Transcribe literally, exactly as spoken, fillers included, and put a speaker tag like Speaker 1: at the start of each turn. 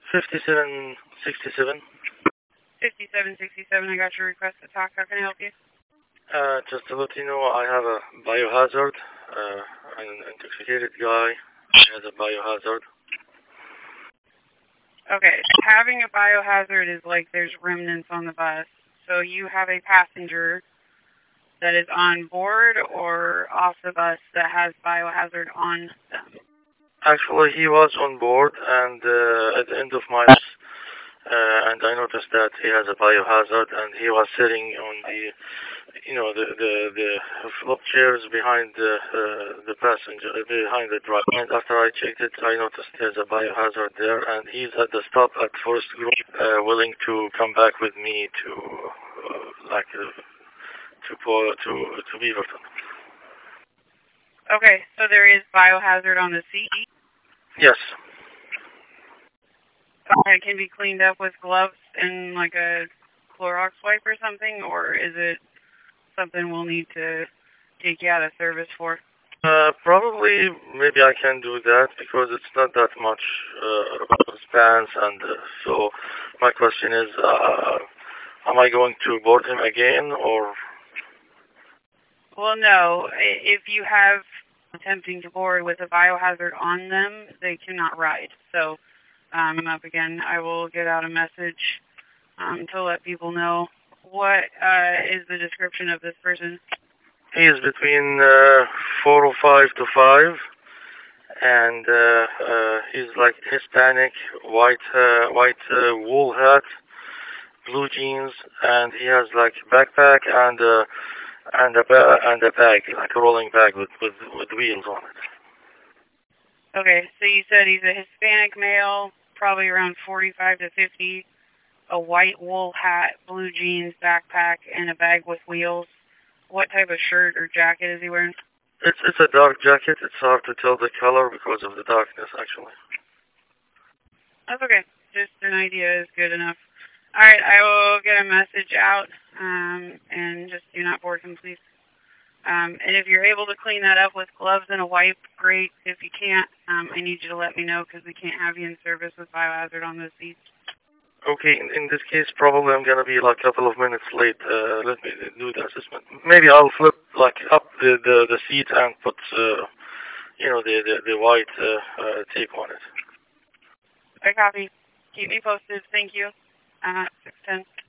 Speaker 1: fifty-seven sixty-seven.
Speaker 2: fifty-seven sixty-seven, I got your request to talk. How can I help you?
Speaker 1: Uh, just to let you know, I have a biohazard. Uh, an intoxicated guy has a biohazard.
Speaker 2: Okay, having a biohazard is like there's remnants on the bus. So you have a passenger that is on board or off the bus that has biohazard on them?
Speaker 1: Actually, he was on board, and uh, at the end of my uh, and I noticed that he has a biohazard, and he was sitting on the, you know, the the the flop chairs behind the uh, the passenger, behind the driver. And after I checked it, I noticed there's a biohazard there, and he's at the stop at Forest Grove, uh, willing to come back with me to, uh, like, uh, to to to Beaverton.
Speaker 2: Okay, so there is biohazard on the seat?
Speaker 1: Yes.
Speaker 2: Okay, it can be cleaned up with gloves and like a Clorox wipe or something, or is it something we'll need to take you out of service for?
Speaker 1: Uh, probably, maybe I can do that because it's not that much uh, spans, and uh, so my question is, uh, am I going to board him again, or?
Speaker 2: Well, no. If you have attempting to board with a biohazard on them, they cannot ride. So, um, up again, I will get out a message um, to let people know. What uh, is the description of this person?
Speaker 1: He is between uh, four or five to five, and uh, uh, he's like Hispanic, white, uh, white uh, wool hat, blue jeans, and he has like backpack and uh, and a ba and a bag, like a rolling bag with with with wheels on it.
Speaker 2: Okay, so you said he's a Hispanic male, probably around forty-five to fifty, a white wool hat, blue jeans, backpack, and a bag with wheels. What type of shirt or jacket is he wearing?
Speaker 1: It's it's a dark jacket. It's hard to tell the color because of the darkness, actually.
Speaker 2: That's okay. Just an idea is good enough. All right, I will get a message out, um, and just do not board him, please. Um, and if you're able to clean that up with gloves and a wipe, great. If you can't, um, I need you to let me know because we can't have you in service with biohazard on those seats.
Speaker 1: Okay, in, in this case, probably I'm gonna be like a couple of minutes late. Uh, let me do the assessment. Maybe I'll flip like up the the, the seat and put, uh, you know, the the, the white uh, uh, tape on it.
Speaker 2: I copy. Keep me posted. Thank you. Uh, six ten.